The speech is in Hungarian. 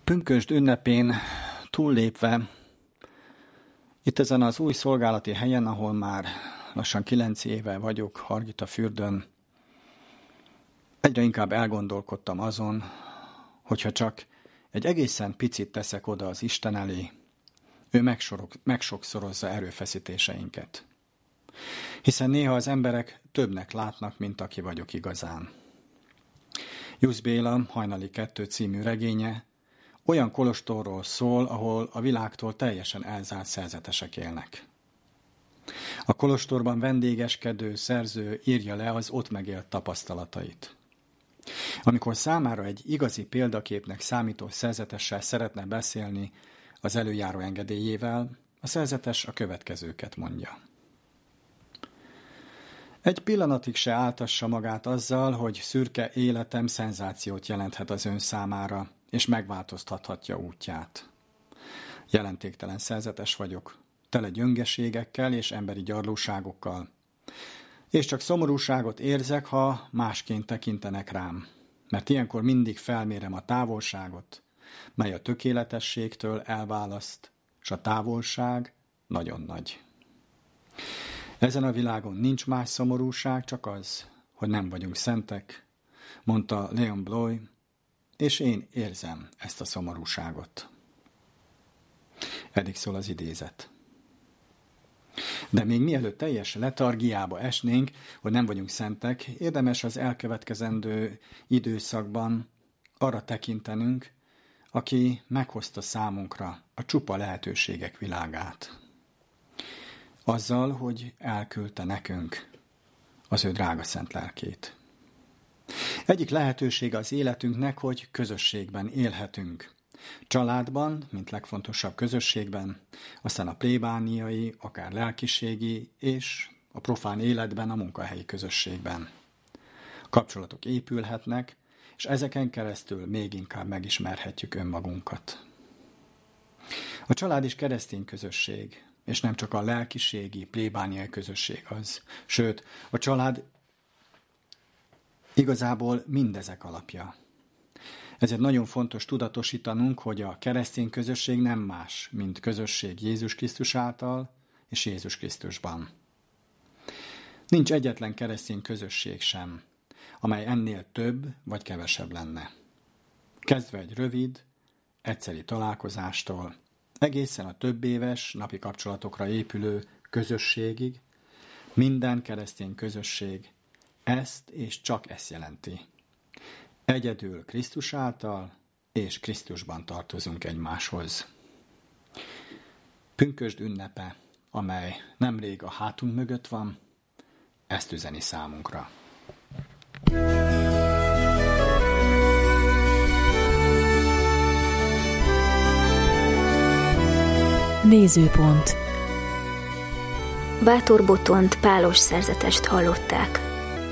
Pünkösd ünnepén túllépve, itt ezen az új szolgálati helyen, ahol már lassan 9 éve vagyok, Hargitafürdön, egyre inkább elgondolkodtam azon, hogyha csak egy egészen picit teszek oda az Isten elé, ő megsokszorozza erőfeszítéseinket. Hiszen néha az emberek többnek látnak, mint aki vagyok igazán. Jusz Béla Hajnali 2 című regénye olyan kolostorról szól, ahol a világtól teljesen elzárt szerzetesek élnek. A kolostorban vendégeskedő szerző írja le az ott megélt tapasztalatait. Amikor számára egy igazi példaképnek számító szerzetessel szeretne beszélni az előjáró engedélyével, a szerzetes a következőket mondja. Egy pillanatig se áltassa magát azzal, hogy szürke életem szenzációt jelenthet az ön számára, és megváltoztathatja útját. Jelentéktelen szerzetes vagyok, tele gyöngeségekkel és emberi gyarlóságokkal, és csak szomorúságot érzek, ha másként tekintenek rám, mert ilyenkor mindig felmérem a távolságot, mely a tökéletességtől elválaszt, és a távolság nagyon nagy. Ezen a világon nincs más szomorúság, csak az, hogy nem vagyunk szentek, mondta Leon Bloy, és én érzem ezt a szomorúságot. Eddig szól az idézet. De még mielőtt teljes letargiába esnénk, hogy nem vagyunk szentek, érdemes az elkövetkezendő időszakban arra tekintenünk, aki meghozta számunkra a csupa lehetőségek világát. Azzal, hogy elküldte nekünk az ő drága szent lelkét. Egyik lehetősége az életünknek, hogy közösségben élhetünk. Családban, mint legfontosabb közösségben, aztán a plébániai, akár lelkiségi, és a profán életben, a munkahelyi közösségben. Kapcsolatok épülhetnek, és ezeken keresztül még inkább megismerhetjük önmagunkat. A család is keresztény közösség, és nem csak a lelkiségi, plébániai közösség az. Sőt, a család igazából mindezek alapja. Ezért nagyon fontos tudatosítanunk, hogy a keresztény közösség nem más, mint közösség Jézus Krisztus által és Jézus Krisztusban. Nincs egyetlen keresztény közösség sem, amely ennél több vagy kevesebb lenne. Kezdve egy rövid, egyszeri találkozástól, egészen a több éves napi kapcsolatokra épülő közösségig, minden keresztény közösség ezt és csak ezt jelenti. Egyedül Krisztus által és Krisztusban tartozunk egymáshoz. Pünkösd ünnepe, amely nemrég a hátunk mögött van, ezt üzeni számunkra. Nézőpont. Bátor Botont pálos szerzetest hallották.